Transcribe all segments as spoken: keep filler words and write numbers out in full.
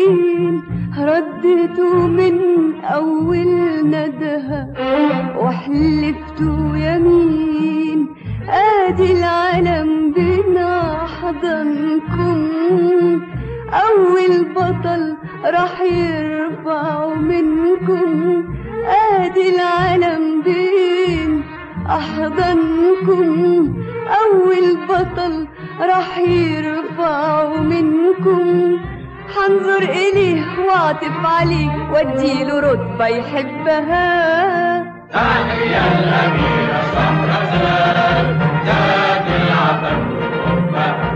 سنين ردته من أول ندها وحلفت يمين آدي العالم بنا حضنكم أول بطل راح يرفع منكم آدي العالم بين أحضنكم أول بطل راح يرفع منكم حنظر إليه واعطف عليه واديله رتبة يحبها تحية الأميرة شهرزاد ذات العفن والأمة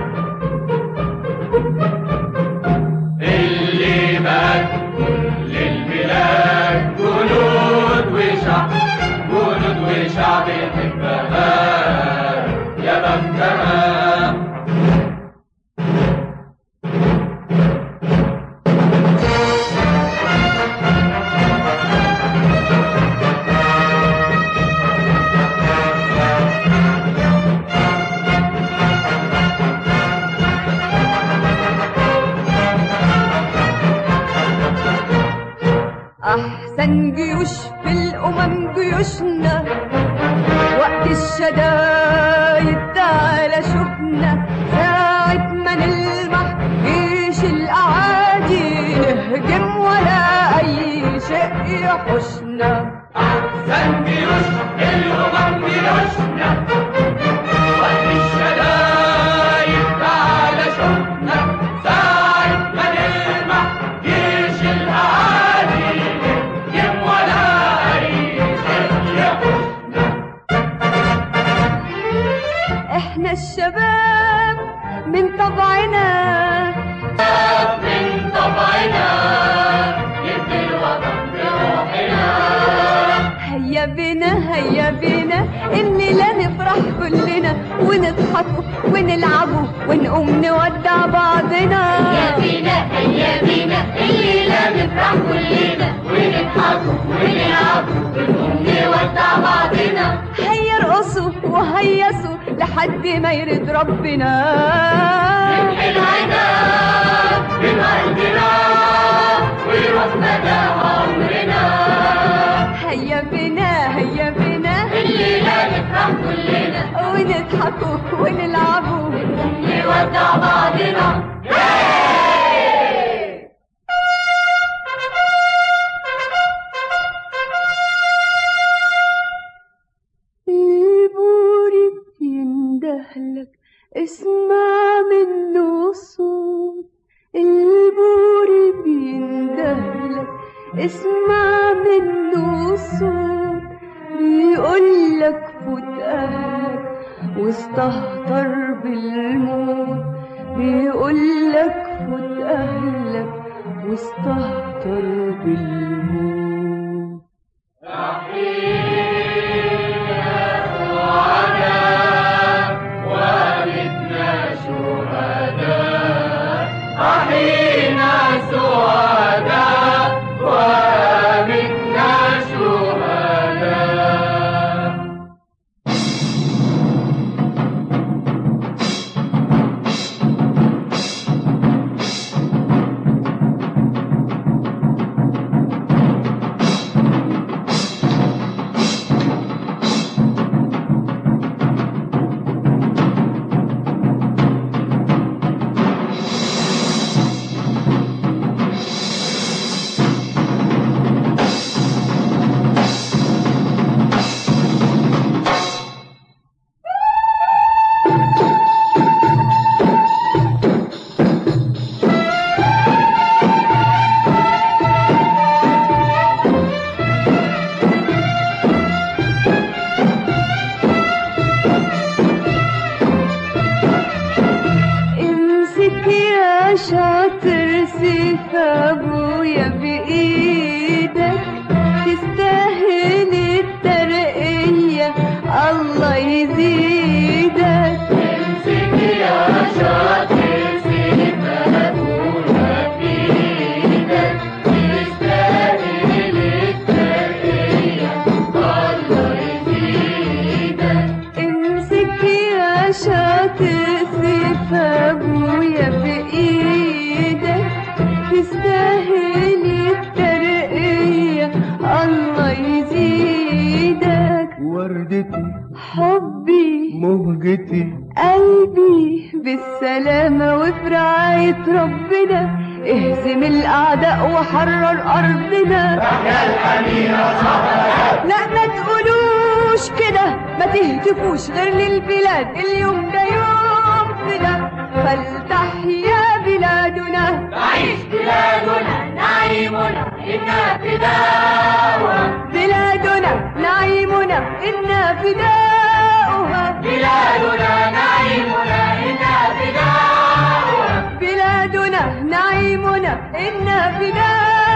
اللي بقت كل البلاد جنود وشعب جنود وشعب يحبها يا بختها. أحسن جيوش في الأمم جيوشنا وقت الشدايد تعالى شوفنا ساعة ما نلمح جيش الأعادي نهجم ولا أي شيء يحوشنا. أحسن جيوش في الأمم جيوشنا وقت الشدايد تعالى شوفنا ساعة ما نلمح جيش الأعادي احنا الشباب من طبعنا من طبعنا نبني الوطن بروحنا. هيا بنا هيا بنا الليلة نفرح كلنا ونضحك ونلعب ونقوم نودع بعضنا. هيا بنا هيا بنا الليلة نفرح كلنا ونضحك ونلعب ونقوم نودع بعضنا. هيا ارقصوا وهيصوا لحد ما يرد ربنا. نمحي العناب من أرضنا ويروح مدى عمرنا. هيا بنا هيا بنا الليلة نفرح كلنا ونضحكوا ونلعبوا ونقوم نودع بعضنا. لك اسمع منه صوت البوري بيندهلك اسمع منه صوت بيقولك فوت أهلك واستهتر بالموت بيقولك فوت أهلك واستهتر بالموت. أحينا سعداء ومنا شهداء. شاطر سيف ابويا بايدك تستاهل الترقية الله يزيدك. امسك يا شاطر سيف ابويا بايدك تستاهل الترقية الله يزيدك. امسك يا شاطر سيف ابويا بايدك تستاهل الترقية، الله يزيدك. وردتي حبي مهجتي قلبي بالسلامة وفي رعاية ربنا، اهزم الأعداء وحرر أرضنا. تحيا الأميرة صبرا. لا ما تقولوش كده، ما تهتفوش غير للبلاد، اليوم ده يوم فدا، فلتحيا بلادنا. تعيش بلادنا نعيمنا إنا فداؤها. بلادنا نعيمنا إنا فداؤها. بلادنا نعيمنا إنا فداؤها. بلادنا نعيمنا إنا فداؤها.